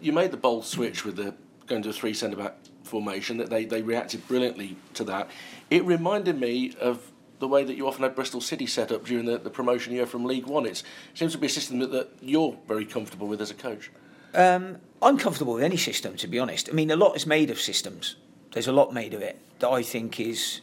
you made the bold switch with the going to a three centre-back formation, that they reacted brilliantly to that. It reminded me of the way that you often had Bristol City set up during the promotion year from League One. It seems to be a system that you're very comfortable with as a coach. I'm comfortable with any system, to be honest. I mean, a lot is made of systems. There's a lot made of it that I think is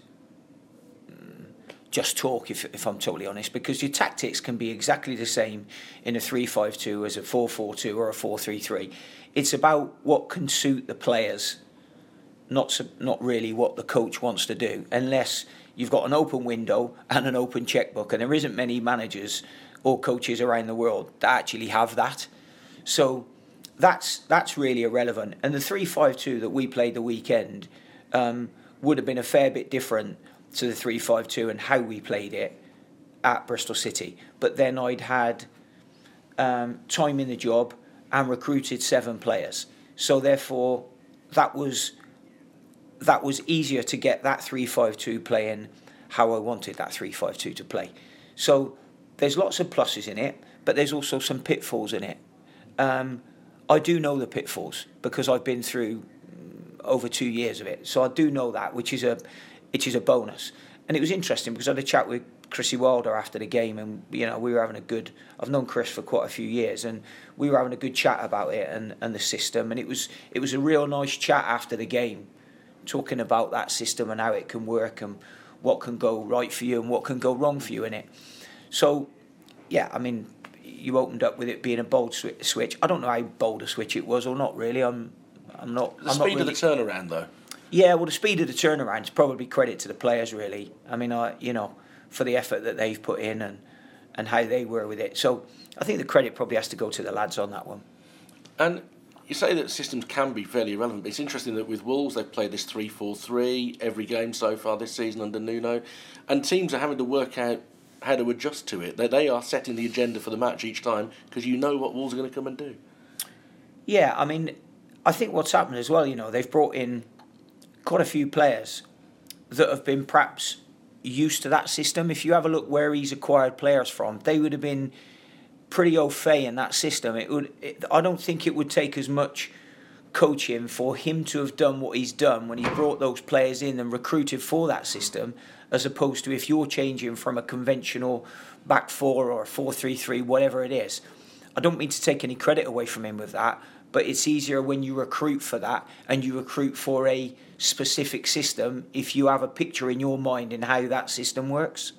just talk, if I'm totally honest, because your tactics can be exactly the same in a 3-5-2 as a 4-4-2 or a 4-3-3. It's about what can suit the players, not really what the coach wants to do, unless you've got an open window and an open checkbook, and there isn't many managers or coaches around the world that actually have that. So that's really irrelevant. And the 3-5-2 that we played the weekend would have been a fair bit different to the 3-5-2 and how we played it at Bristol City. But then I'd had time in the job and recruited 7 players. So therefore, that was easier to get that 3-5-2 playing how I wanted that 3-5-2 to play. So there's lots of pluses in it, but there's also some pitfalls in it. I do know the pitfalls because I've been through over 2 years of it. So I do know that, which is a bonus. And it was interesting because I had a chat with Chrissy Wilder after the game, and we were having a good. I've known Chris for quite a few years, and we were having a good chat about it and the system. And it was a real nice chat after the game, talking about that system and how it can work and what can go right for you and what can go wrong for you in it. So, yeah, I mean, you opened up with it being a bold switch. I don't know how bold a switch it was or not really. I'm not. The speed of the turnaround, though. Yeah, well, the speed of the turnaround is probably credit to the players, really. I mean, for the effort that they've put in and how they were with it. So I think the credit probably has to go to the lads on that one. And you say that systems can be fairly irrelevant, but it's interesting that with Wolves they've played this 3-4-3 every game so far this season under Nuno, and teams are having to work out how to adjust to it. They are setting the agenda for the match each time because you know what Wolves are going to come and do. Yeah, I mean, I think what's happened as well, they've brought in quite a few players that have been perhaps used to that system. If you have a look where he's acquired players from, they would have been pretty au fait in that system. I don't think it would take as much coaching for him to have done what he's done when he brought those players in and recruited for that system, as opposed to if you're changing from a conventional back four or a 4-3-3, whatever it is. I don't mean to take any credit away from him with that, but it's easier when you recruit for that and you recruit for a specific system if you have a picture in your mind in how that system works.